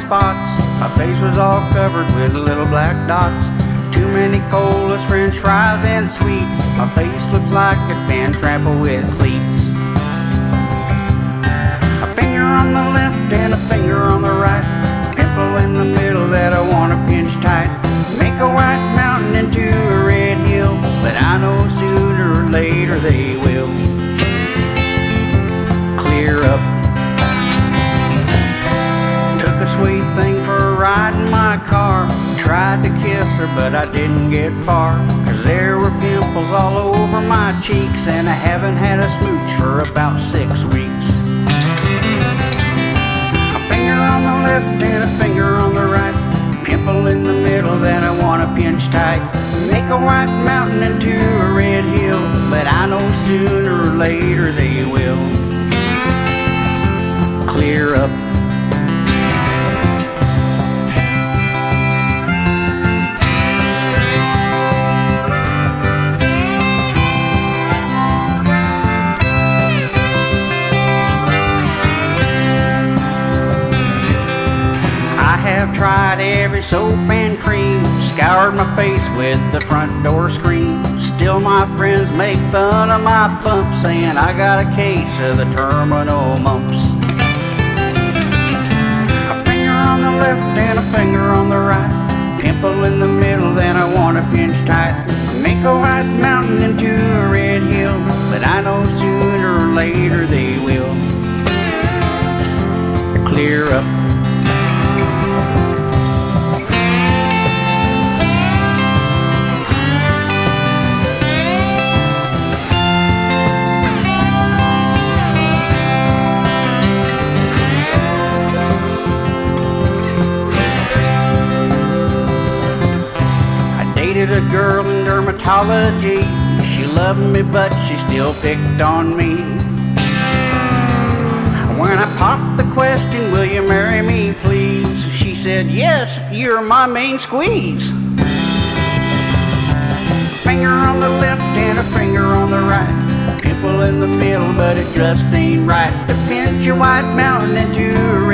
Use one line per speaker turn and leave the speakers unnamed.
spots. My face was all covered with little black dots. Too many colas, french fries, and sweets. My face looks like it's been trampled with cleats. A finger on the left and a finger on the right. Pimple in the middle that I want to pinch tight. Make a white mountain into a red hill, but I know sooner or later they will clear up. Took a sweet thing for a ride in my car. Tried to kiss her, but I didn't get far, 'cause there were pimples all over my cheeks, and I haven't had a smooch for about 6 weeks. A finger on the left and a finger on the right. Pimple in the middle that I want to pinch tight. Make a white mountain into a red hill, but I know sooner or later they will clear up. I've tried every soap and cream, scoured my face with the front door screen. Still my friends make fun of my bump, saying I got a case of the terminal mumps. A finger on the left and a finger on the right. Pimple in the middle that I want to pinch tight. Make a white mountain into a red hill, but I know sooner or later they will clear up. Dated a girl in dermatology. She loved me, but she still picked on me. When I popped the question, will you marry me, please? She said, yes, you're my main squeeze. Finger on the left and a finger on the right. Pimple in the middle, but it just ain't right to pinch your white mountain into a